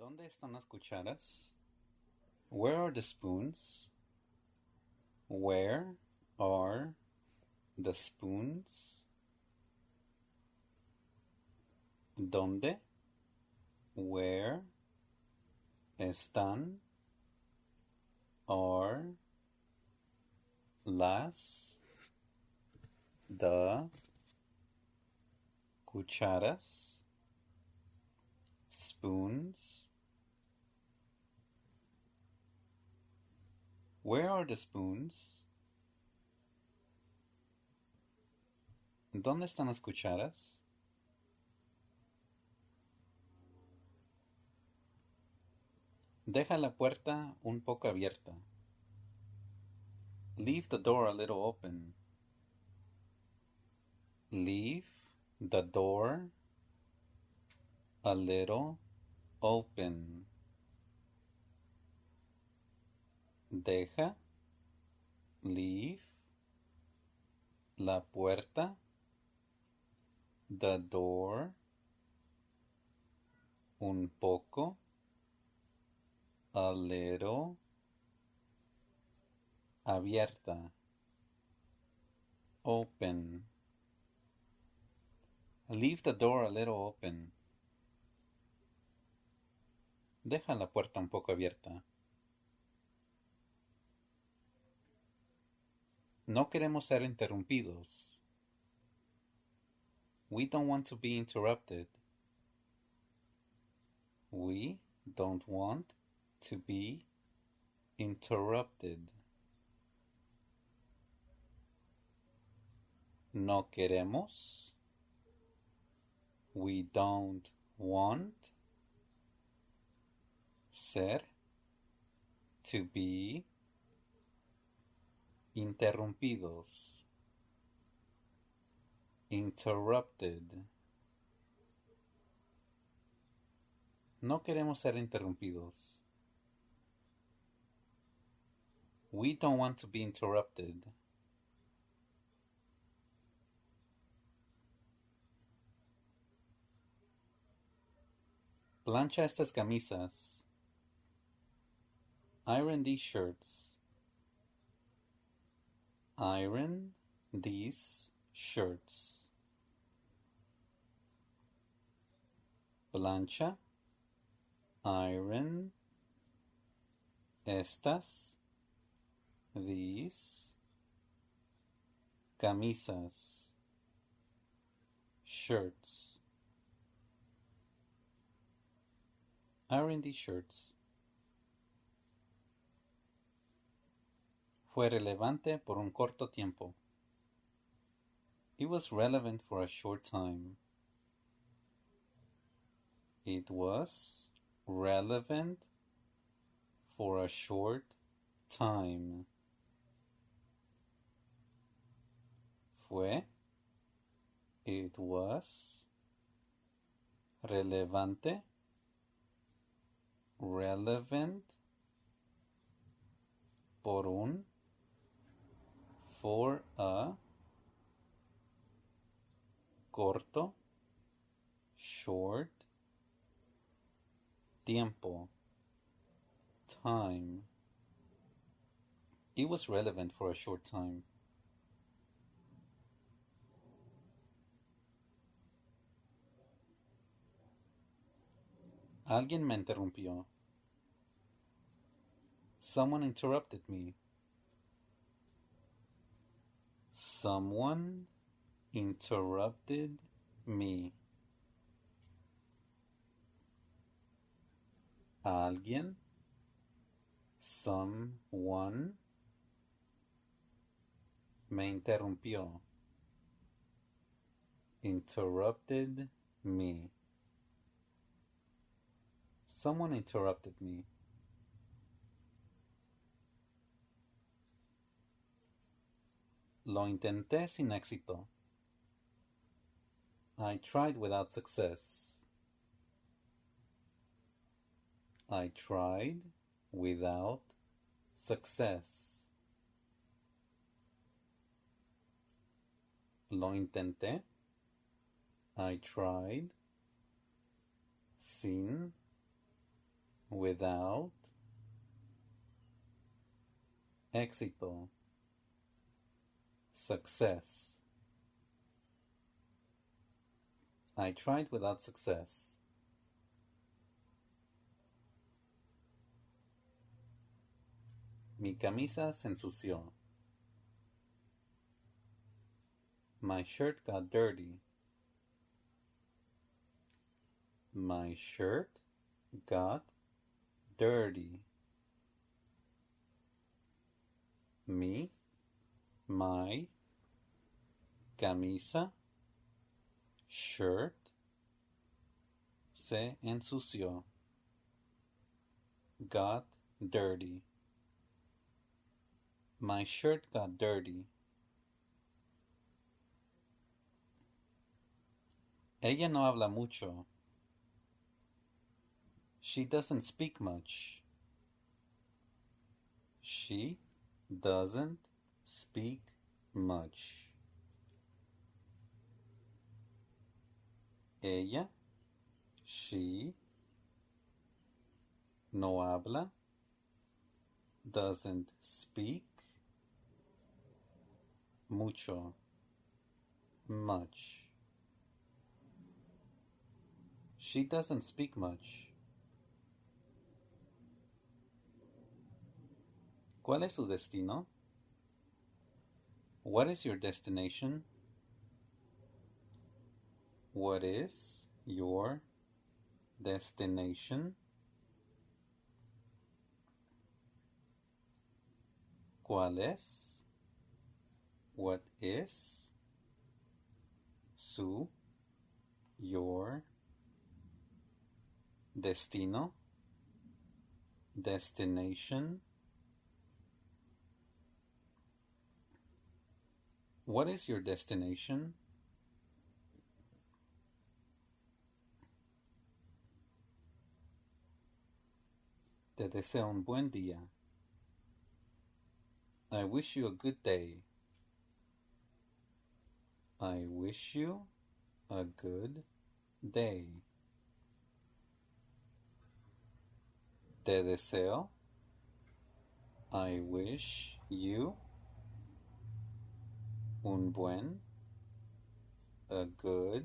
¿Dónde están las cucharas? Where are the spoons? Where are the spoons? ¿Dónde? Where están? Are las the cucharas? Spoons? Where are the spoons? ¿Dónde están las cucharas? Deja la puerta un poco abierta. Leave the door a little open. Leave the door a little open. Deja, leave, la puerta, the door, un poco, a little, abierta, open. Leave the door a little open. Deja la puerta un poco abierta. No queremos ser interrumpidos. We don't want to be interrupted. We don't want to be interrupted. No queremos. We don't want ser, to be, interrumpidos, interrupted. No queremos ser interrumpidos. We don't want to be interrupted. Plancha estas camisas. Iron these shirts. Iron these shirts. Plancha. Iron estas, these, camisas, shirts. Iron these shirts. Fue relevante por un corto tiempo. It was relevant for a short time. It was relevant for a short time. Fue, it was, relevante, relevant, por un, for a, corto, short, tiempo, time. It was relevant for a short time. Alguien me interrumpió. Someone interrupted me. Someone interrupted me. Alguien, someone, me interrumpió. Interrupted me. Someone interrupted me. Lo intenté sin éxito. I tried without success. I tried without success. Lo intenté. I tried sin without, éxito, success. I tried without success. Mi camisa se ensució. My shirt got dirty. My shirt got dirty. Mi, my, camisa, shirt, se ensució. Got dirty. My shirt got dirty. Ella no habla mucho. She doesn't speak much. She doesn't speak much. Ella, she, no habla, doesn't speak, mucho, much. She doesn't speak much. ¿Cuál es su destino? What is your destination? What is your destination? ¿Cuál es? What is? Su, your, destino, destination. What is your destination? Te deseo un buen día. I wish you a good day. I wish you a good day. Te deseo. I wish you un buen, a good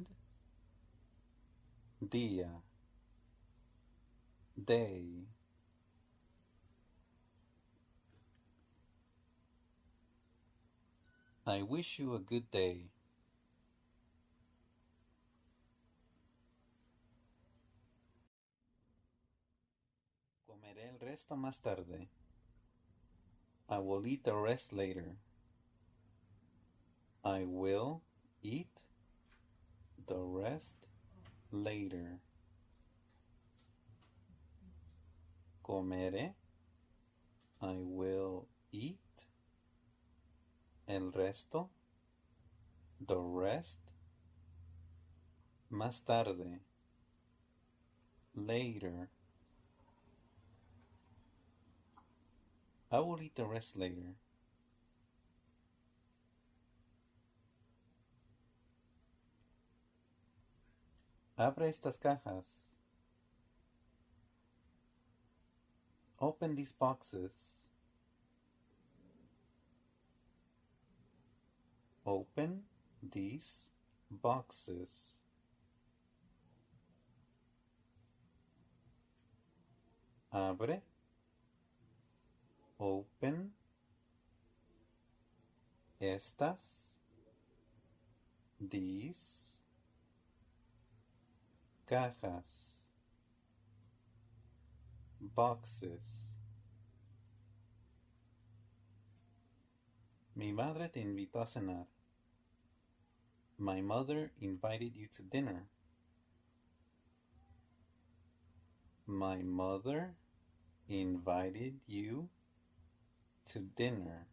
día, day. I wish you a good day. Comeré el resto más tarde. I will eat the rest later. I will eat the rest later. Comeré. I will eat el resto, the rest, más tarde, later. I will eat the rest later. Abre estas cajas. Open these boxes. Open these boxes. Abre. Open estas, these cajas, boxes. Mi madre te invitó a cenar. My mother invited you to dinner. My mother invited you to dinner.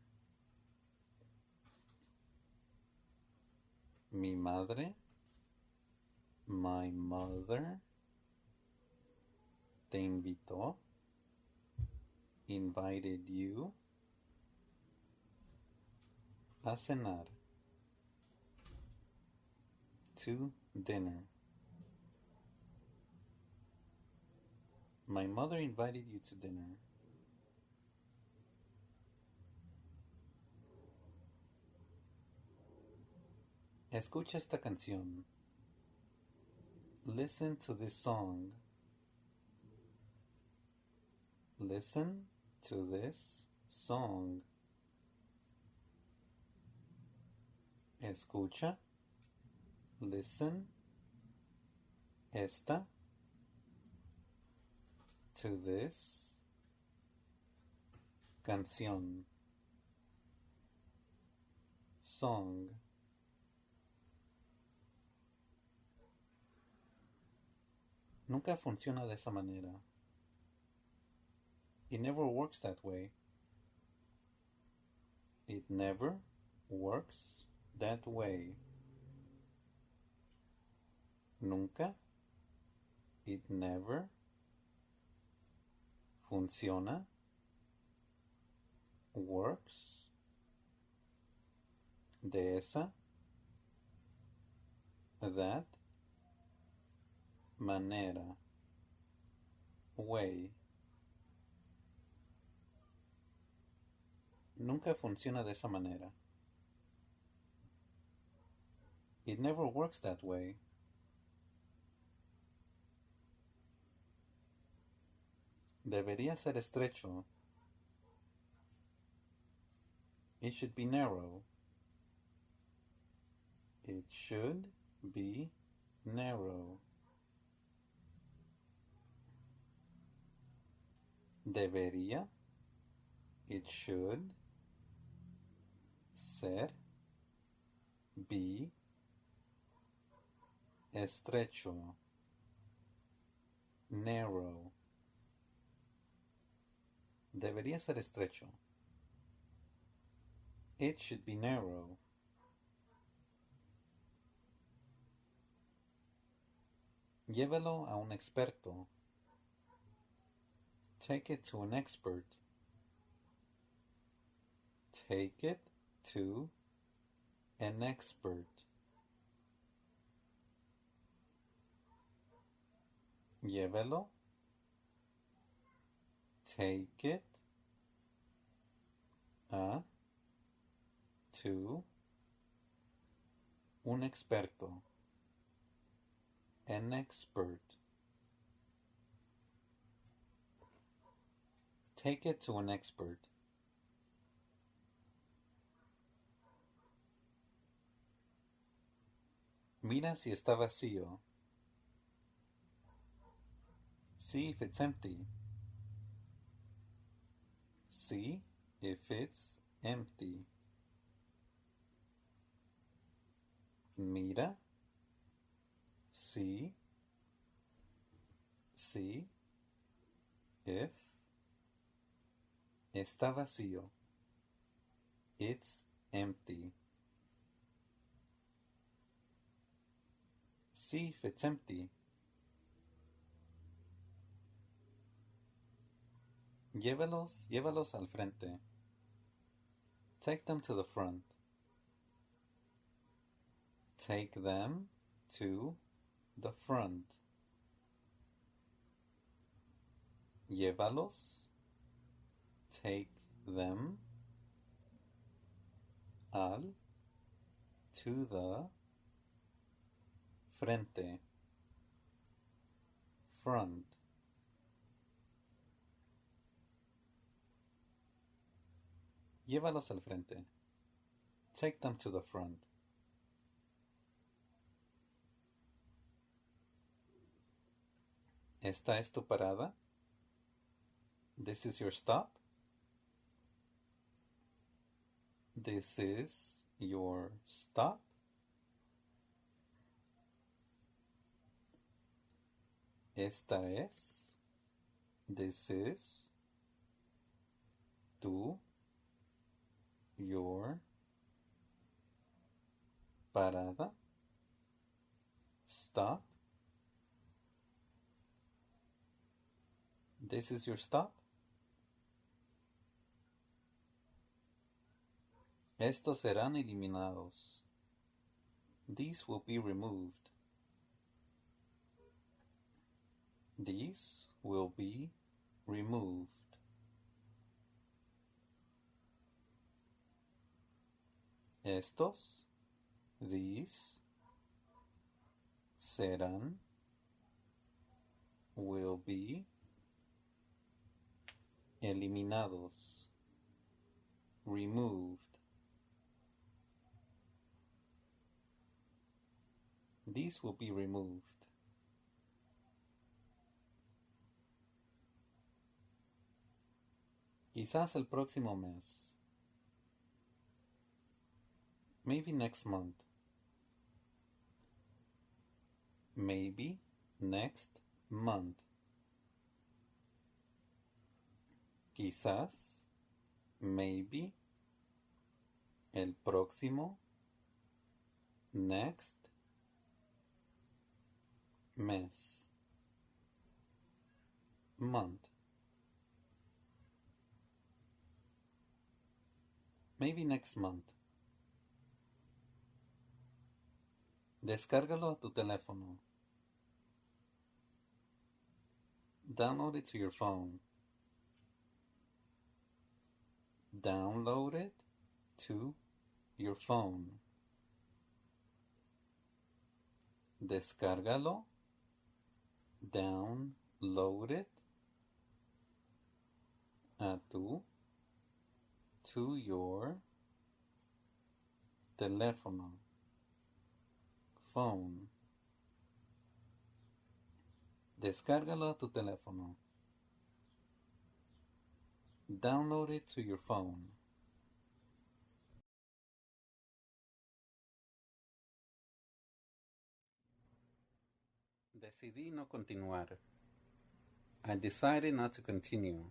Mi madre, my mother, te invitó, invited you, a cenar, to dinner. My mother invited you to dinner. Escucha esta canción. Listen to this song. Listen to this song. Escucha. Listen. Esta. To this. Canción. Song. Nunca funciona de esa manera. It never works that way. It never works that way. Nunca. It never. Funciona. Works. De esa. That. Manera. Way. Nunca funciona de esa manera. It never works that way. Debería ser estrecho. It should be narrow. It should be narrow. Debería. It should. Ser. Be. Estrecho. Narrow. Debería ser estrecho. It should be narrow. Llévelo a un experto. Take it to an expert. Take it to an expert. Llévelo. Take it to un experto. An expert. Take it to an expert. Mira si está vacío. See if it's empty. See if it's empty. Mira. See if está vacío. It's empty. See if it's empty. Llévalos al frente. Take them to the front. Take them to the front. Llévalos. Take them to the frente. Front. Llévalos al frente. Take them to the front. ¿Esta es tu parada? This is your stop? This is your stop? Esta es. This is. Tu. Your. Parada. Stop. This is your stop. Estos serán eliminados. These will be removed. These will be removed. Estos, these, serán, will be, eliminados, removed. These will be removed. Quizás el próximo mes. Maybe next month. Maybe next month. Quizás, maybe, el próximo, next, mes, month. Maybe next month. Descárgalo a tu teléfono. Download it to your phone. Download it to your phone. Descárgalo. Download it to your teléfono. Phone. Descárgalo a tu teléfono. Download it to your phone. Decidí no continuar. I decided not to continue.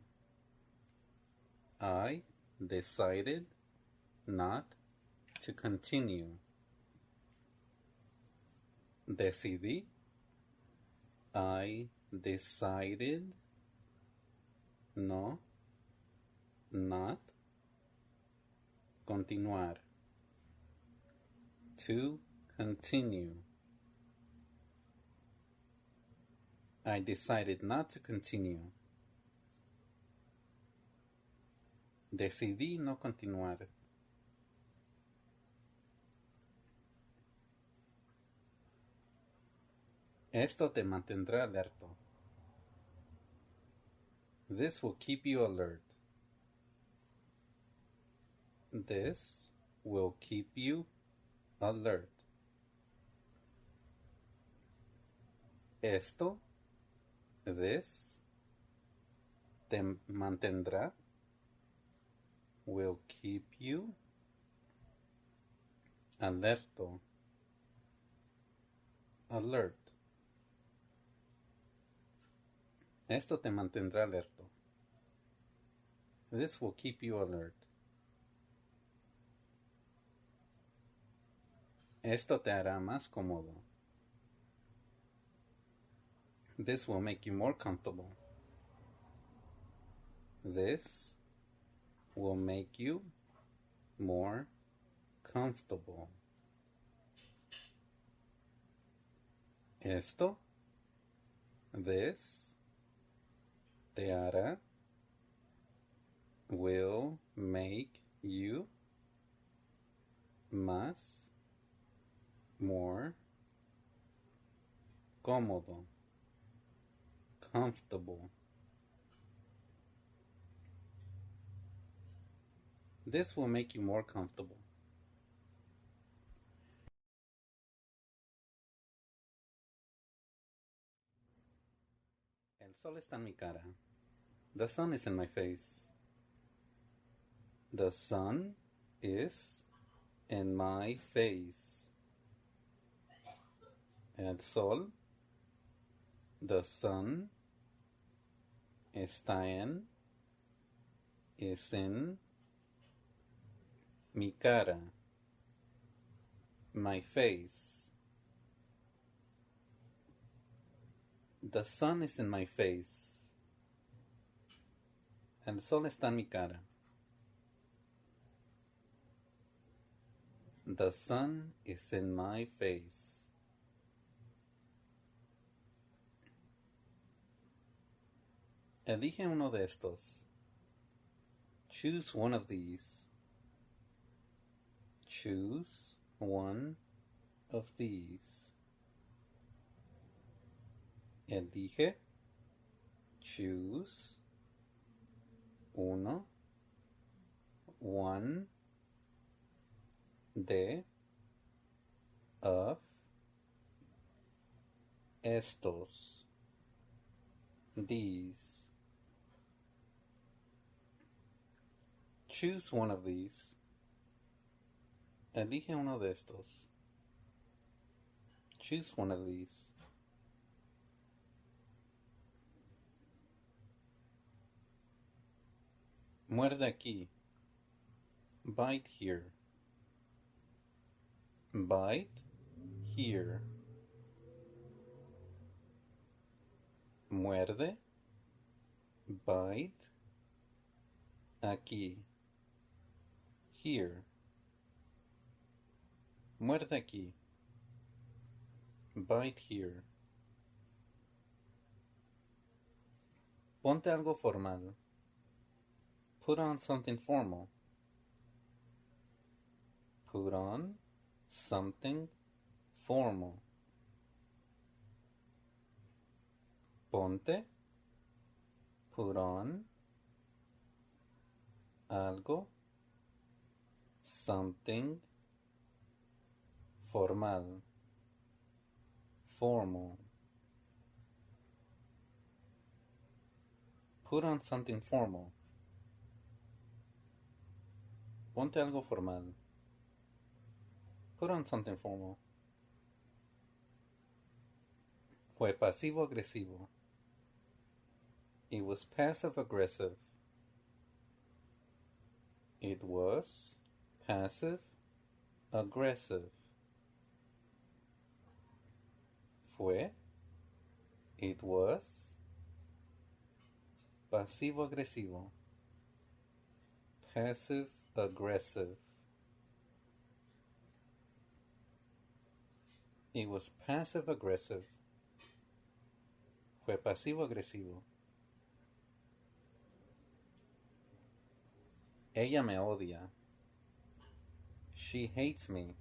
I decided not to continue. Decidí. I decided no, not, continuar. To continue. I decided not to continue. Decidí no continuar. Esto te mantendrá alerta. This will keep you alert. This will keep you alert. Esto, this, te mantendrá, will keep you alerto, alert. Esto te mantendrá alerta. This will keep you alert. Esto te hará más cómodo. This will make you more comfortable. This will make you more comfortable. Esto, this, te hará, will make you más, more, cómodo, comfortable. This will make you more comfortable. El sol está en mi cara. The sun is in my face. The sun is in my face. El sol, the sun, está en, is in, mi cara, my face. The sun is in my face. El sol está en mi cara. The sun is in my face. Elige uno de estos. Choose one of these. Choose one of these. Elige. Choose. Uno. One. De. Of. Estos. These. Choose one of these. Elige uno de estos. Choose one of these. Muerde aquí. Bite here. Bite here. Muerde. Bite. Aquí. Here. Muerde aquí. Bite here. Ponte algo formal. Put on something formal. Put on something formal. Ponte. Put on. Algo. Something. Formal. Formal. Put on something formal. Ponte algo formal. Put on something formal. Fue pasivo-agresivo. It was passive-aggressive. It was passive-aggressive. Fue. It was. Pasivo-agresivo. Passive-aggressive. It was passive-aggressive. Fue pasivo-agresivo. Ella me odia. She hates me.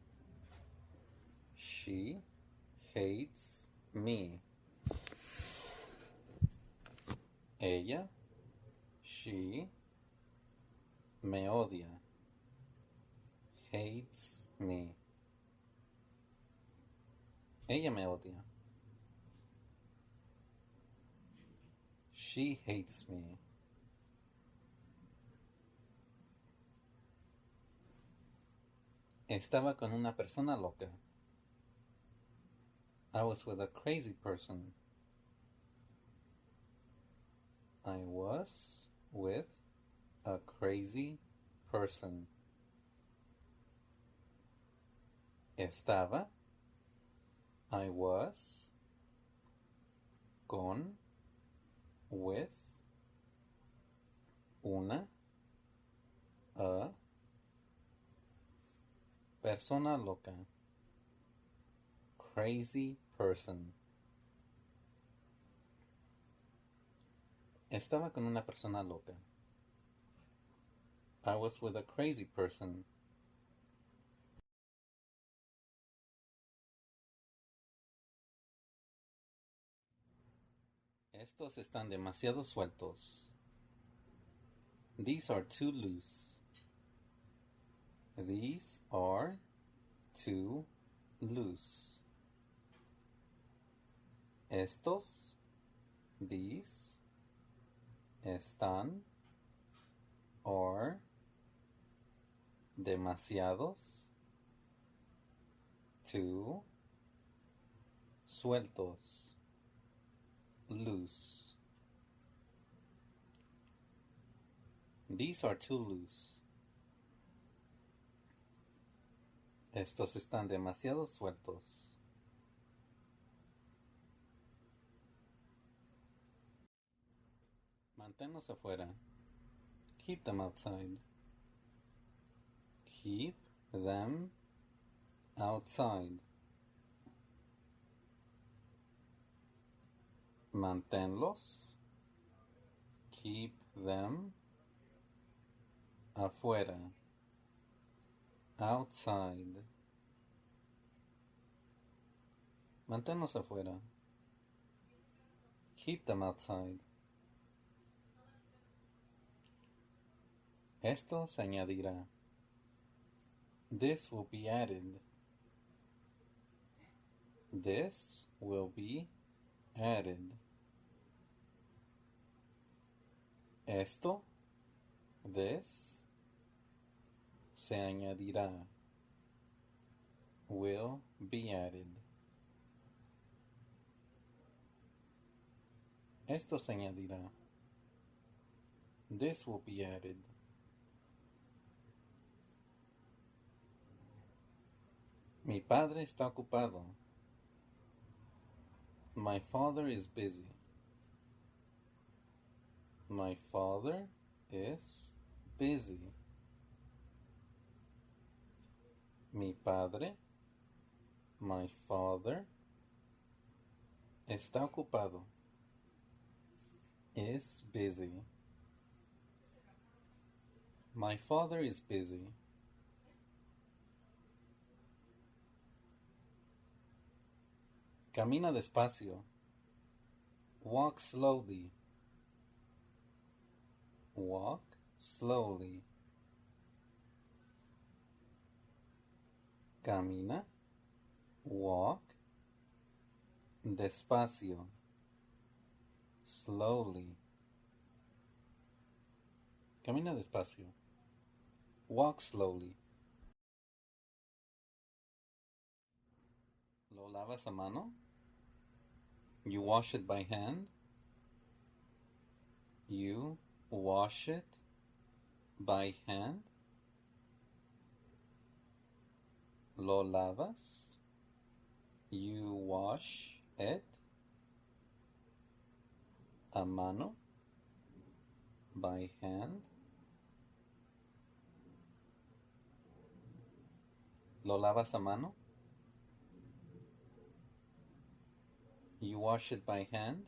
She hates me. Ella, she, me odia. Hates me. Ella me odia. She hates me. Estaba con una persona loca. I was with a crazy person. I was with a crazy person. Estaba. I was. Con. With. Una. A. Persona loca. Crazy person. Estaba con una persona loca. I was with a crazy person. Estos están demasiado sueltos. These are too loose. These are too loose. Estos, these, están, are, demasiados, too, sueltos, loose. These are too loose. Estos están demasiado sueltos. Manténlos afuera. Keep them outside. Keep them outside. Manténlos Keep them afuera. Outside. Manténlos afuera. Keep them outside. Esto se añadirá. This will be added. This will be added. Esto, this, se añadirá. Will be added. Esto se añadirá. This will be added. Mi padre está ocupado. My father is busy. My father is busy. Mi padre, my father, está ocupado. Is busy. My father is busy. Camina despacio. Walk slowly. Walk slowly. Camina. Walk. Despacio. Slowly. Camina despacio. Walk slowly. ¿Lo lavas a mano? You wash it by hand? You wash it by hand? ¿Lo lavas? You wash it a mano? By hand? ¿Lo lavas a mano? You wash it by hand?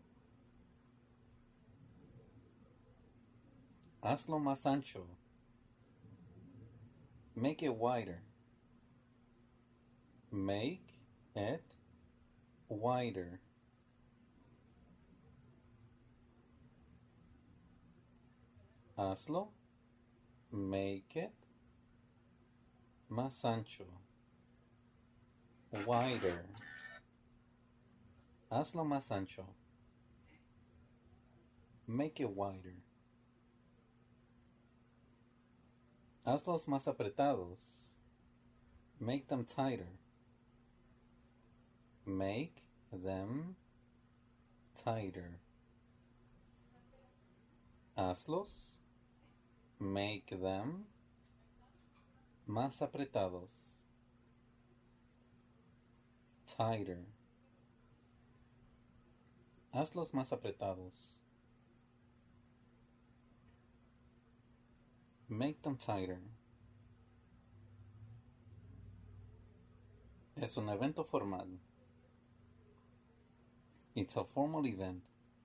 Hazlo más ancho. Make it wider. Make it wider. Hazlo. Make it más ancho. Wider. Hazlo más ancho. Make it wider. Hazlos más apretados. Make them tighter. Make them tighter. Hazlos. Make them más apretados. Tighter. Hazlos más apretados. Make them tighter. Es un evento formal. It's a formal event.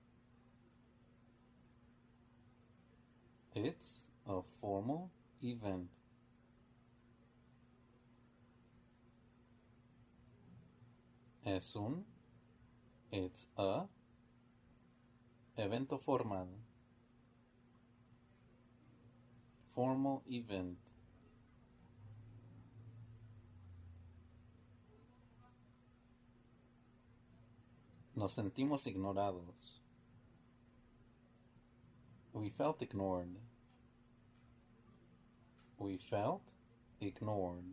It's a formal event. Es un, it's a, evento formal. Formal event. Nos sentimos ignorados. We felt ignored. We felt ignored.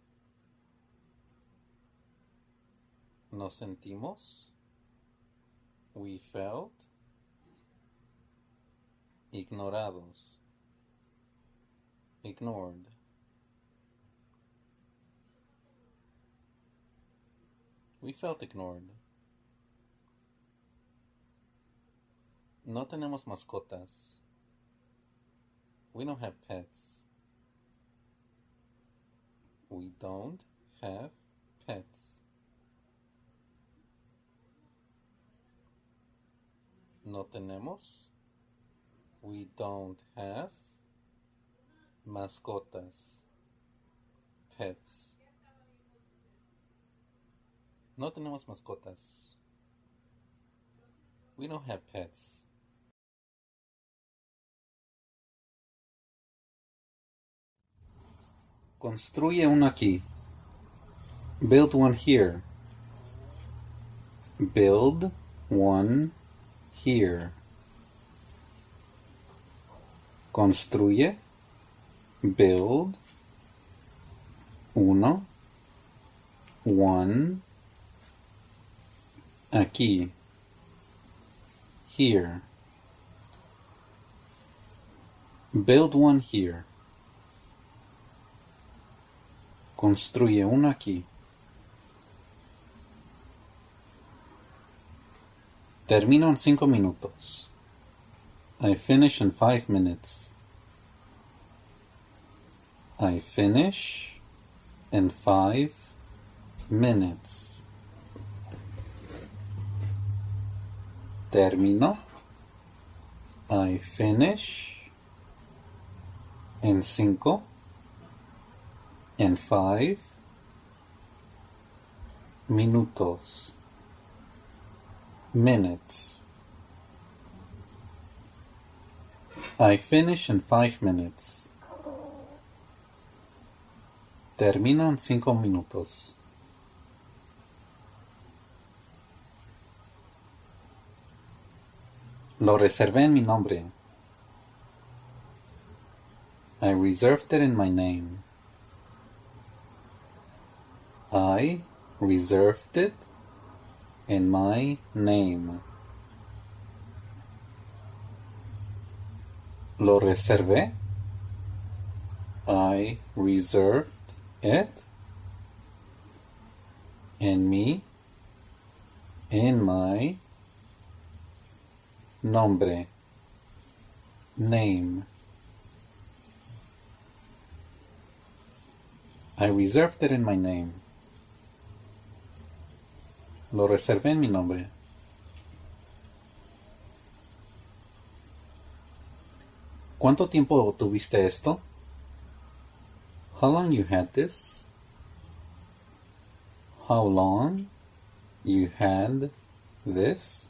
Nos sentimos. We felt ignorados. Ignored. We felt ignored. No tenemos mascotas. We don't have pets. We don't have pets. No tenemos We don't have mascotas. Pets. No tenemos mascotas. We don't have pets. Construye uno aquí. Build one here. Build one here. Construye. Build. Uno. One. Aquí. Here. Build one here. Construye uno aquí. Termino en 5 minutos. I finish in 5 minutes. I finish in 5 minutes. Termino. I finish in 5 in 5 minutos. Minutes. I finish in 5 minutes. Termino en 5 minutos. Lo reservé en mi nombre. I reserved it in my name. I reserved it in my name. Lo reservé. I reserved it in me, in my nombre, name. I reserved it in my name. Lo reservé en mi nombre. ¿Cuánto tiempo tuviste esto? How long you had this? How long you had this?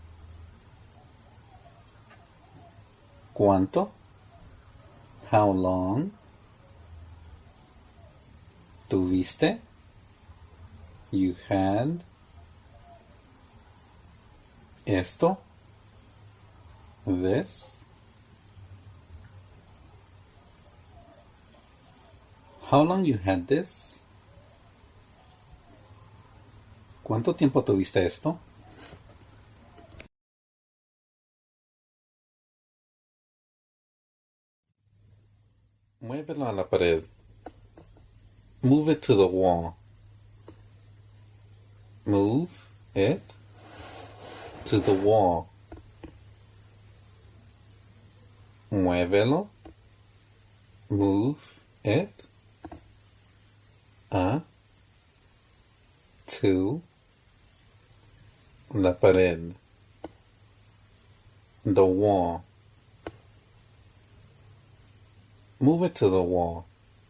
¿Cuánto? How long? ¿Tuviste? You had. Esto. This. How long you had this? ¿Cuánto tiempo tuviste esto? Muévelo a la pared. Move it to the wall. Move it to the wall. Muévelo. Move it to la pared. The wall. Move it to the wall.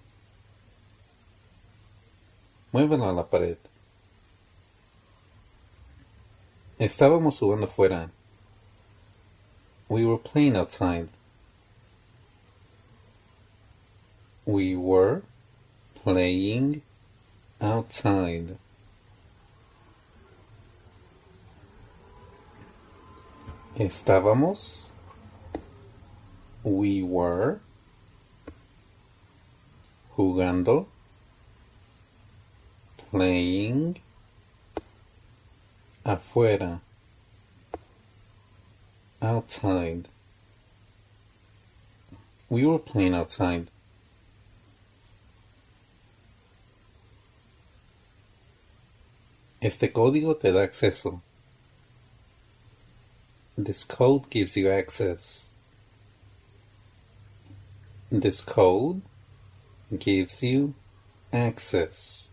Muévelo a la pared. Estábamos jugando fuera. We were playing outside. We were playing outside. Estábamos. We were jugando. Playing afuera. Outside. We were playing outside. Este código te da acceso. This code gives you access. This code gives you access.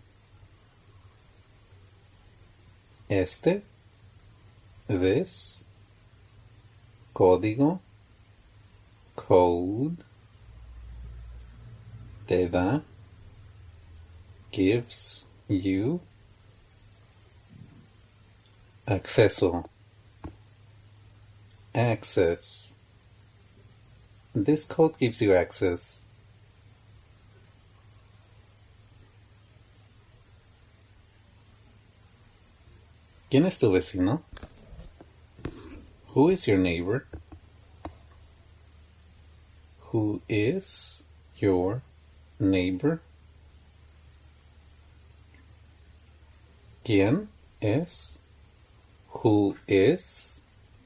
This código Code. Te da. Gives you. Acceso. Access. This code gives you access. ¿Quién es tu vecino? Who is your neighbor? Who is your neighbor? ¿Quién es? Who is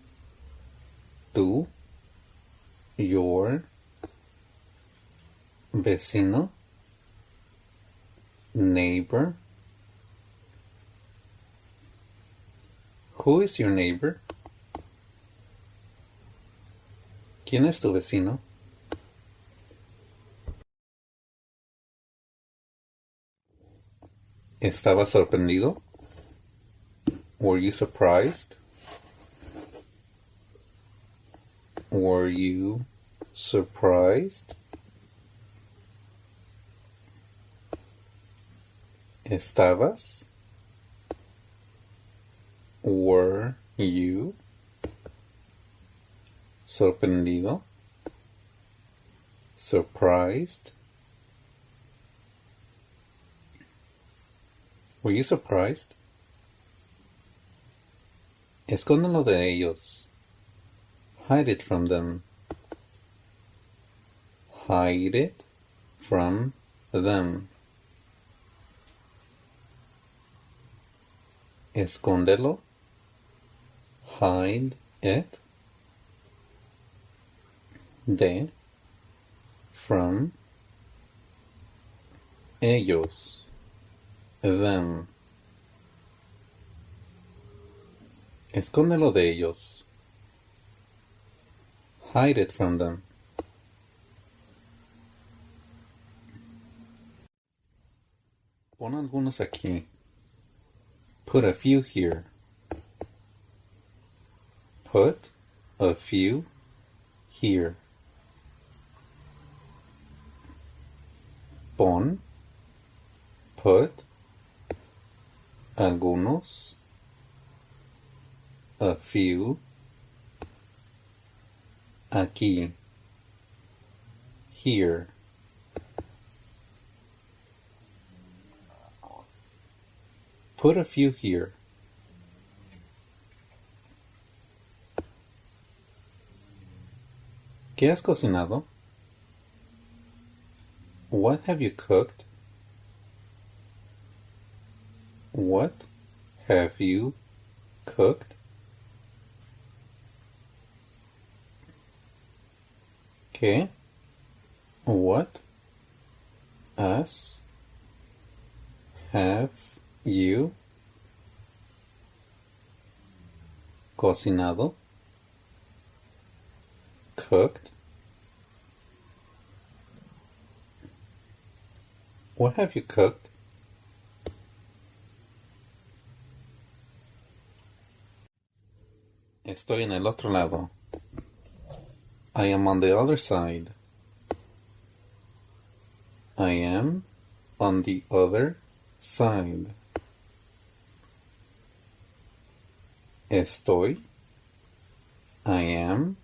tu, your vecino, neighbor? Who is your neighbor? ¿Quién es tu vecino? ¿Estabas sorprendido? Were you surprised? Were you surprised? ¿Estabas? Were you sorprendido? Surprised? Were you surprised? Escóndelo de ellos. Hide it from them. Hide it from them. Escóndelo. Hide it. De. From. Ellos. Them. Escóndelo de ellos. Hide it from them. Pon algunos aquí. Put a few here. Put a few here. Pon. Put. Algunos. A few. Aquí. Here. Put a few here. ¿Qué has cocinado? What have you cooked? What have you cooked? ¿Qué? What? Has? Have you? Cocinado? Cooked? What have you cooked? Estoy en el otro lado. I am on the other side. I am on the other side. Estoy. I am.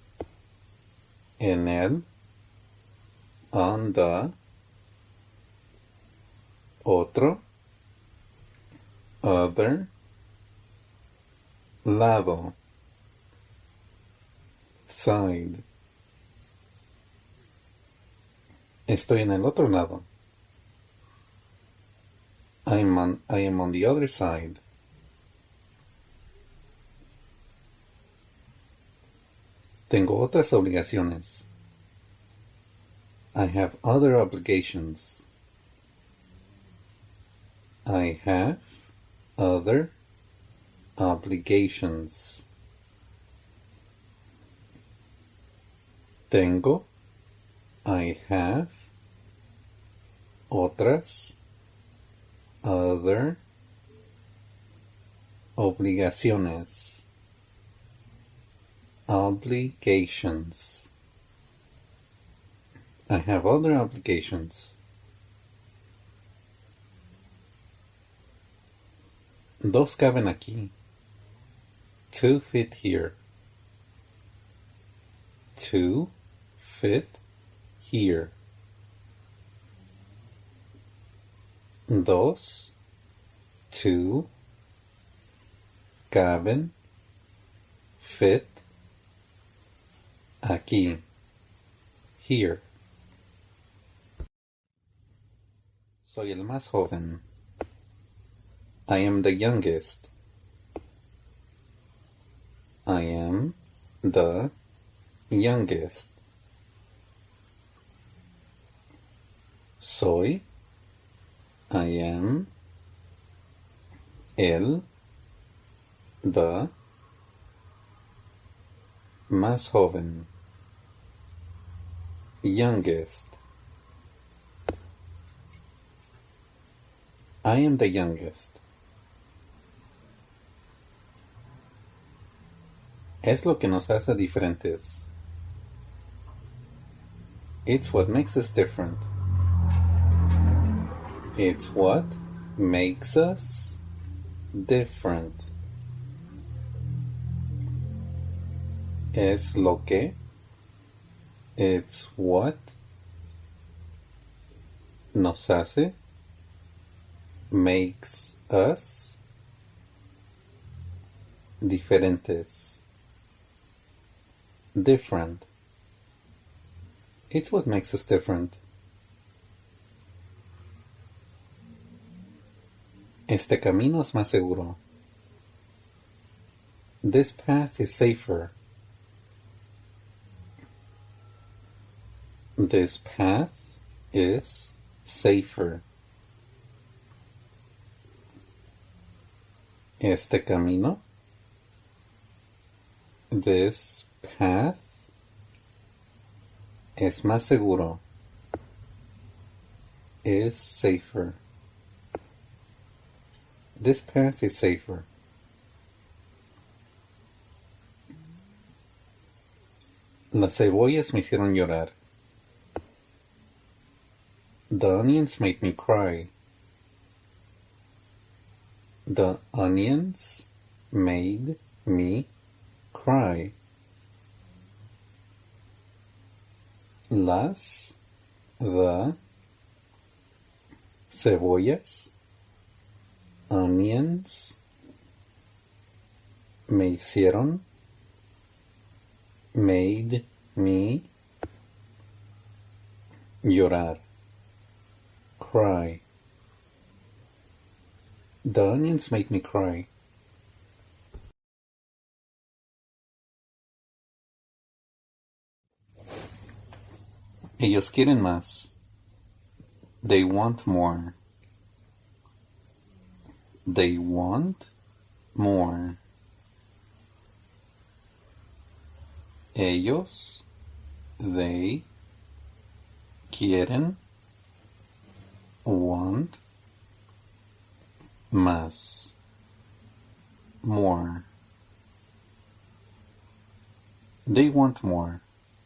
En el. On the. Otro. Other. Lado. Side. Estoy en el otro lado. I am on the other side. Tengo otras obligaciones. I have other obligations. I have other obligations. Tengo. I have. Otras. Other. Obligaciones. Obligations. I have other obligations. Dos caben aquí. 2 fit here. 2 fit here. Dos, 2, caben, fit, aquí, here. Soy el más joven. I am the youngest. I am the youngest. Soy, I am, el, the, más joven, youngest. I am the youngest. Es lo que nos hace diferentes. It's what makes us different. It's what makes us different. Es lo que. It's what nos hace. Makes us diferentes. Different. It's what makes us different. Este camino es más seguro. This path is safer. This path is safer. Este camino. This path es más seguro. Is safer. This path is safer. Las cebollas me hicieron llorar. The onions made me cry. The onions made me cry. The cebollas, onions, me hicieron, made me llorar, cry. The onions made me cry. Ellos quieren más. They want more. They want more. Ellos, they, quieren, want, más, more. They want more.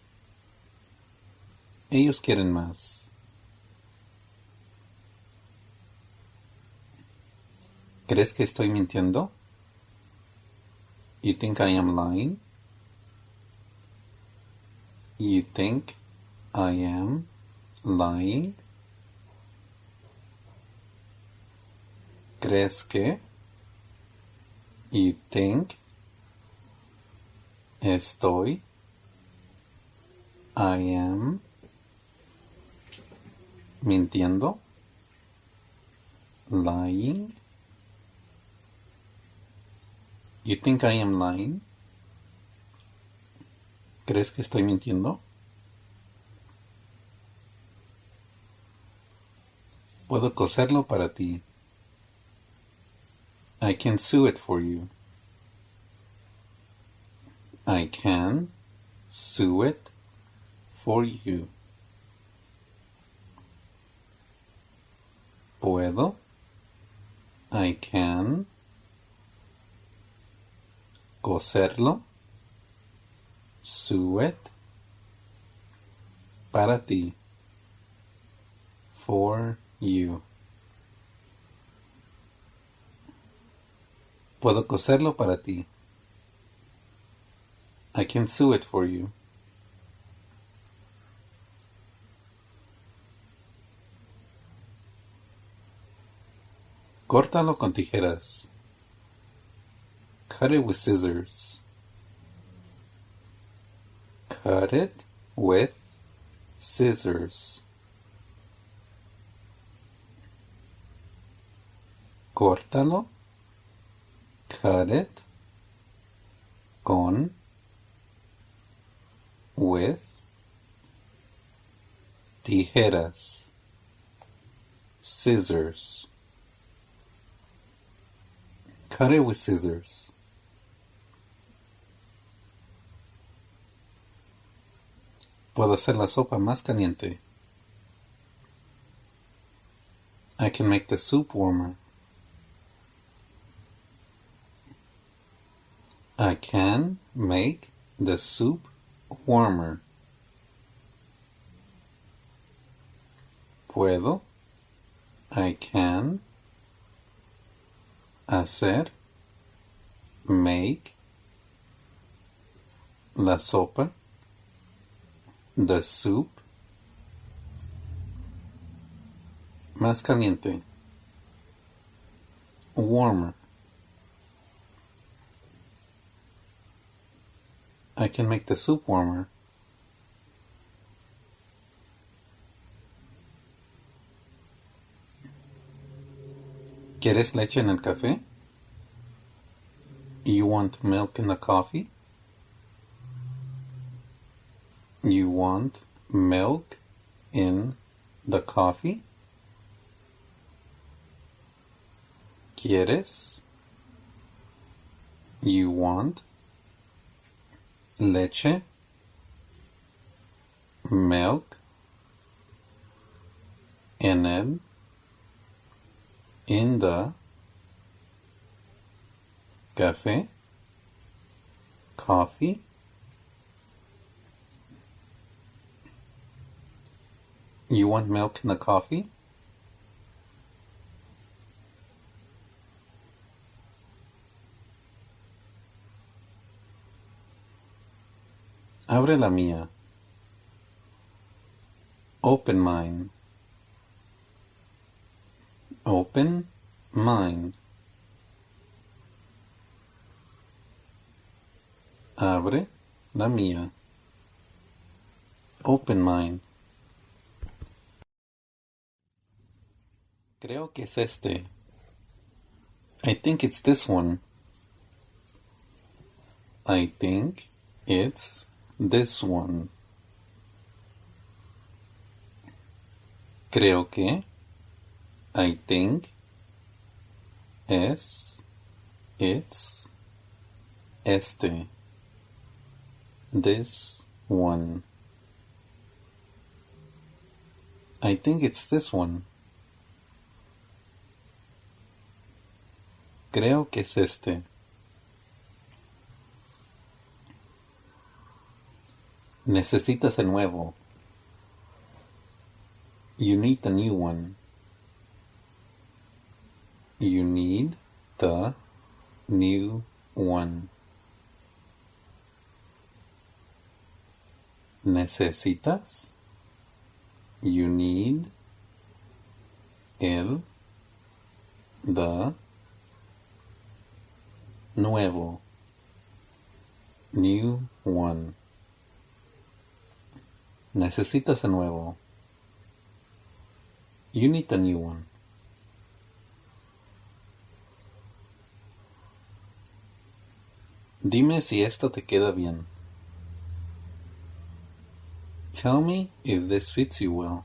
Ellos quieren más. ¿Crees que estoy mintiendo? You think I am lying? You think I am lying? ¿Crees que? You think estoy, I am, mintiendo, lying. You think I am lying? ¿Crees que estoy mintiendo? Puedo coserlo para ti. I can sew it for you. I can sew it for you. Puedo. I can coserlo. Sew it para ti. for you. Puedo coserlo para ti. I can sew it for you. Córtalo con tijeras. Cut it with scissors. Cut it with scissors. Córtalo. Cut it. Con. With. Tijeras. Scissors. Cut it with scissors. Puedo hacer la sopa más caliente. I can make the soup warmer. I can make the soup warmer. Puedo. I can. Hacer. Make. La sopa. The soup. Más caliente. Warmer. I can make the soup warmer. ¿Quieres leche en el café? You want milk in the coffee? You want milk in the coffee? ¿Quieres? You want leche, milk, in the café, coffee. You want milk in the coffee? Abre la mía. Open mine. Open mine. Abre la mía. Open mine. Creo que es este. I think it's this one. I think it's this one. Creo que. I think. Es. It's. Este. This one. I think it's this one. Creo que es este. Necesitas el nuevo. You need the new one. You need the new one. Necesitas. You need el the nuevo. New one. Necesitas el nuevo. You need the new one. Dime si esto te queda bien. Tell me if this fits you well.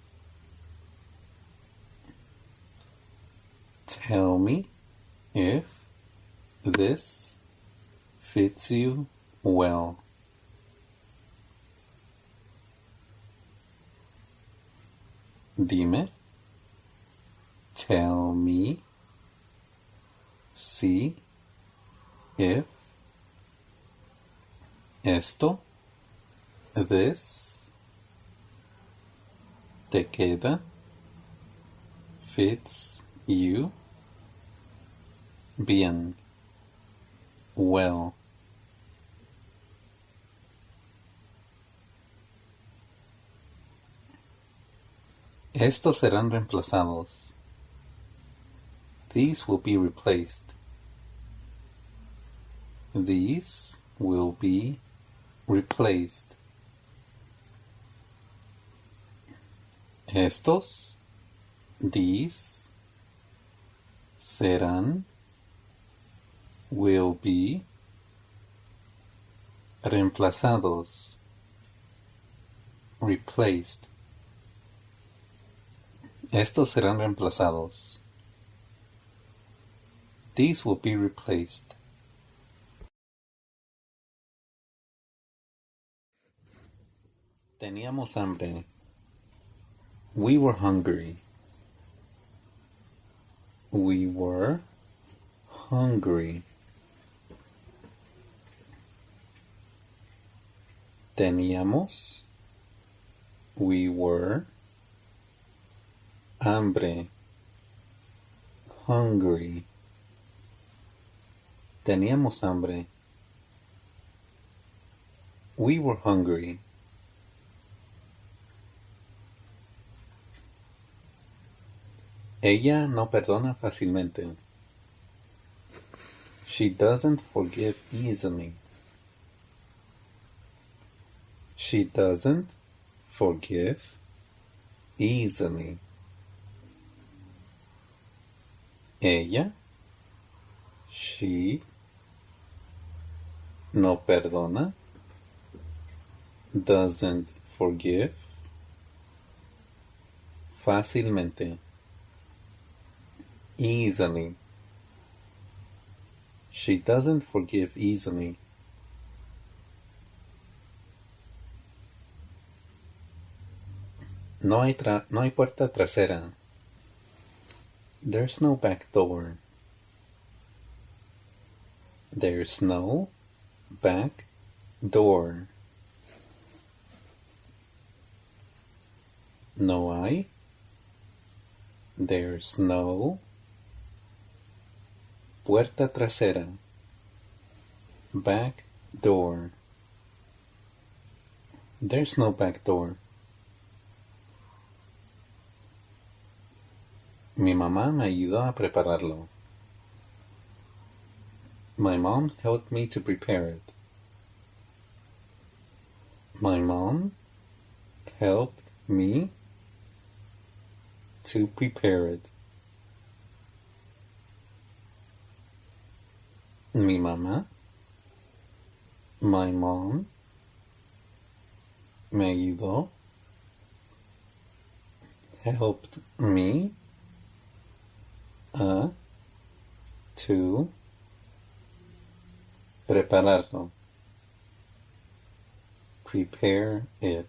Tell me if this fits you well. Dime. Tell me. Si. If. Esto. This. Te queda fits you bien, well. Estos serán reemplazados. These will be replaced. These will be replaced. Estos, these, serán, will be, reemplazados, replaced. Estos serán reemplazados. These will be replaced. Teníamos hambre. We were hungry. We were hungry. Teníamos. We were. Hambre. Hungry. Teníamos hambre. We were hungry. Ella no perdona fácilmente. She doesn't forgive easily. She doesn't forgive easily. Ella, she, no perdona, doesn't forgive, fácilmente, easily. She doesn't forgive easily. No hay puerta trasera. There's no back door. There's no back door. No hay. There's no puerta trasera. Back door. There's no back door. Mi mamá me ayudó a prepararlo. My mom helped me to prepare it. My mom helped me to prepare it. Mi mamá, my mom, me ayudó, helped me to prepararlo. Prepare it.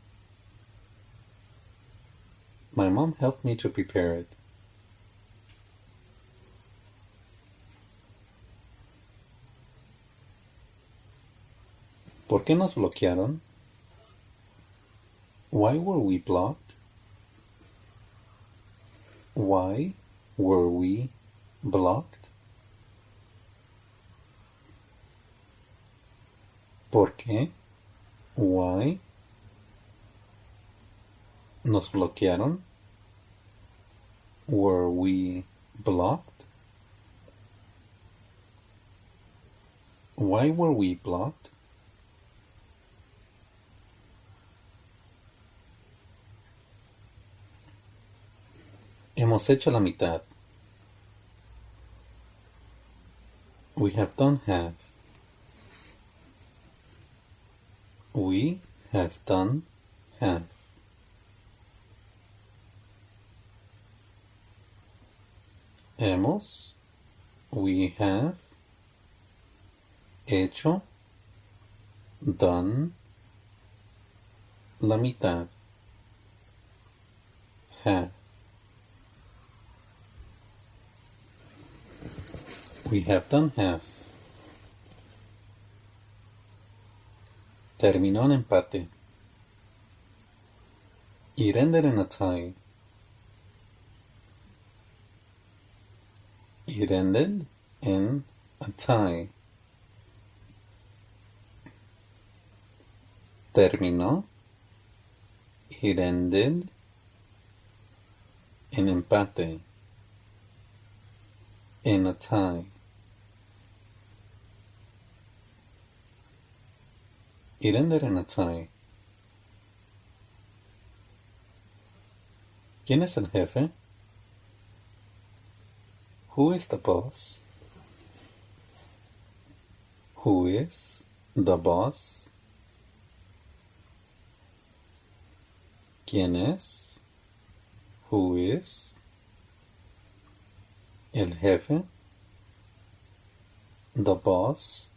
My mom helped me to prepare it. ¿Por qué nos bloquearon? Why were we blocked? Why were we blocked? ¿Por qué? Why? ¿Nos bloquearon? Were we blocked? Why were we blocked? Hemos hecho la mitad. We have done half. We have done half. Hemos, we have, hecho, done, la mitad, half. We have done half. Terminó en empate. It ended in a tie. It ended in a tie. Terminó. It ended in empate. In a tie. It ended in a tie. ¿Quién es el jefe? Who is the boss? Who is the boss? ¿Quién es? Who is? El jefe? The boss?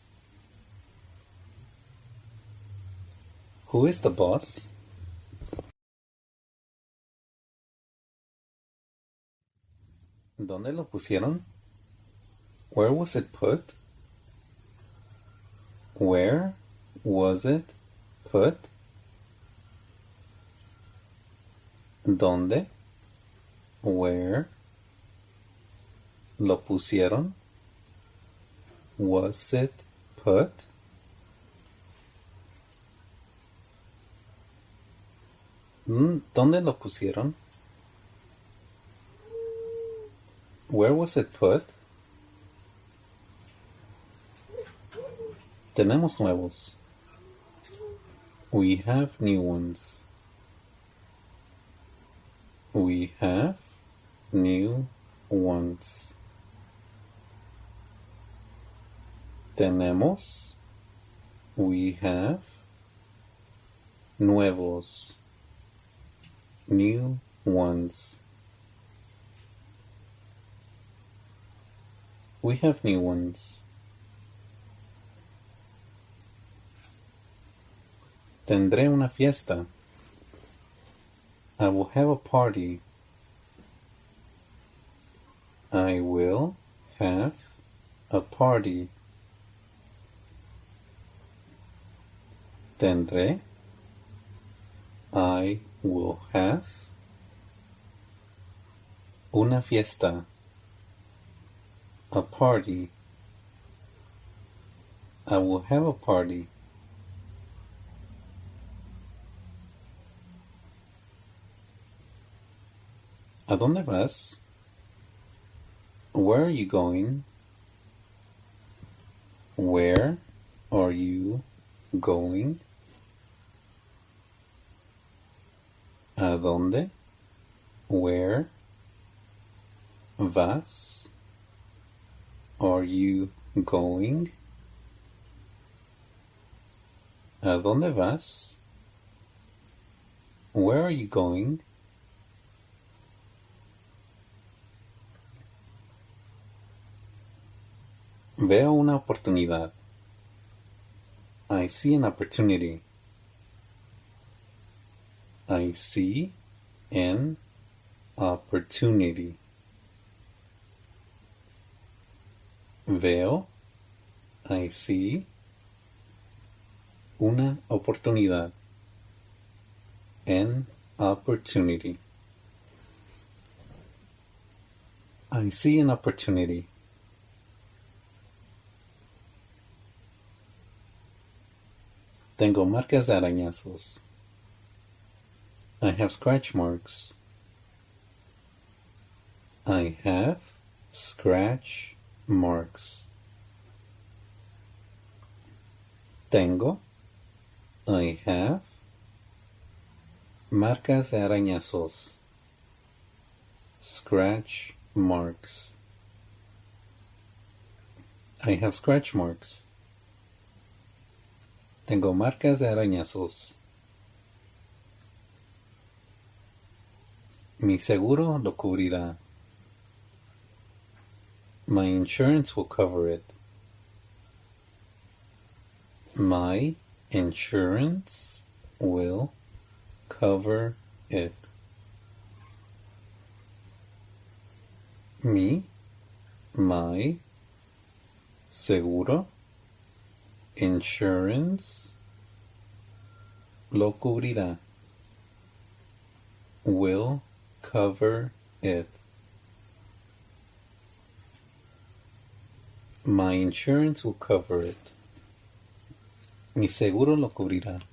Who is the boss? ¿Dónde lo pusieron? Where was it put? Where was it put? ¿Dónde? Where? ¿Lo pusieron? Was it put? ¿Dónde lo pusieron? Where was it put? Tenemos nuevos. We have new ones. We have new ones. Tenemos. We have nuevos. New ones. We have new ones. Tendré una fiesta. I will have a party. I will have a party. Tendré. I will have una fiesta. A party. I will have a party. ¿A dónde vas? Where are you going? Where are you going? ¿A dónde? Where? Vas? Are you going? ¿A dónde vas? Where are you going? Veo una oportunidad. I see an opportunity. I see an opportunity. Veo. I see una oportunidad. An opportunity. I see an opportunity. Tengo marcas de arañazos. I have scratch marks. I have scratch marks. Tengo. I have marcas de arañazos. Scratch marks. I have scratch marks. Tengo marcas de arañazos. Mi seguro lo cubrirá. My insurance will cover it. My insurance will cover it. My, seguro, insurance, lo cubrirá. Will cover it. My insurance will cover it. Mi seguro lo cubrirá.